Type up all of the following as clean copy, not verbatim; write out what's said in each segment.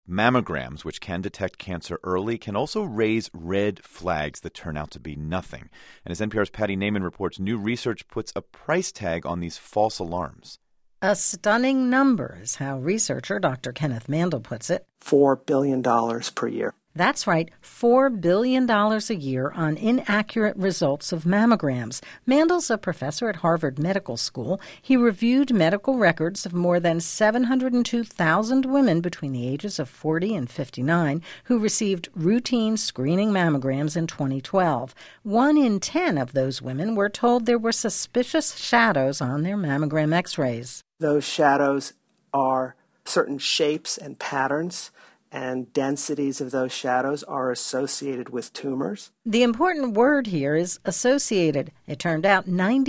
Mammograms, which can detect cancer early, can also raise red flags that turn out to be nothing. And as NPR's Patty Naiman reports, new research puts a price tag on these false alarms. A stunning number is how researcher Dr. Kenneth Mandel puts it. $4 billion per year. That's right, $4 billion a year on inaccurate results of mammograms. Mandel's a professor at Harvard Medical School. He reviewed medical records of more than 702,000 women between the ages of 40 and 59 who received routine screening mammograms in 2012. 1 in 10 of those women were told there were suspicious shadows on their mammogram x-rays. Those shadows are certain shapes and patterns, and densities of those shadows are associated with tumors. The important word here is associated. It turned out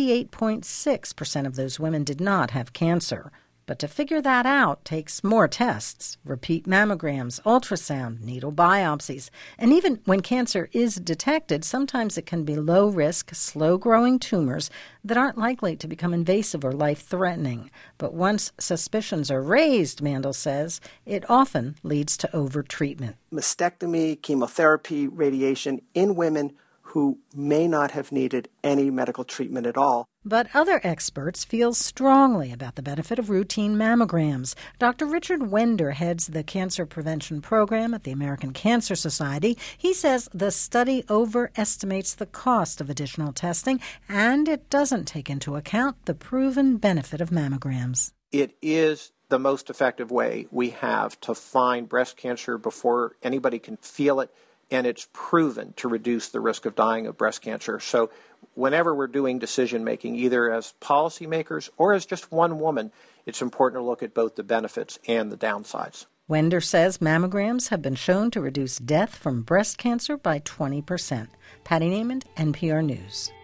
98.6% of those women did not have cancer. But to figure that out takes more tests, repeat mammograms, ultrasound, needle biopsies. And even when cancer is detected, sometimes it can be low-risk, slow-growing tumors that aren't likely to become invasive or life-threatening. But once suspicions are raised, Mandel says, it often leads to over-treatment. Mastectomy, chemotherapy, radiation in women who may not have needed any medical treatment at all. But other experts feel strongly about the benefit of routine mammograms. Dr. Richard Wender heads the cancer prevention program at the American Cancer Society. He says the study overestimates the cost of additional testing, and it doesn't take into account the proven benefit of mammograms. It is the most effective way we have to find breast cancer before anybody can feel it, and it's proven to reduce the risk of dying of breast cancer. So whenever we're doing decision-making, either as policymakers or as just one woman, it's important to look at both the benefits and the downsides. Wender says mammograms have been shown to reduce death from breast cancer by 20%. Patty Naiman, NPR News.